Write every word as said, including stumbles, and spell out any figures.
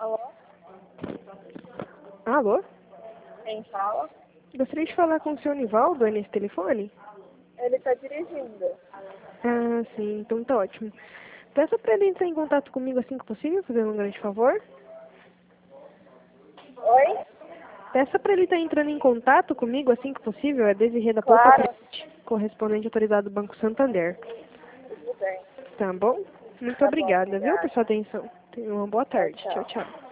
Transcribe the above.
Alô? Alô? Quem fala? Gostaria de falar com o senhor Nivaldo aí nesse telefone? Ele está dirigindo. Ah, sim, então tá ótimo. Peça para ele entrar em contato comigo assim que possível, fazendo um grande favor. Oi? Peça para ele estar entrando em contato comigo assim que possível, é Desirê da Poupa Claro. Frente, correspondente autorizado do Banco Santander. Tudo bem. Tá bom? Muito Tá bom, obrigada, viu, por obrigada. sua atenção. Tenha uma boa Tchau, tarde. Tchau, tchau. tchau.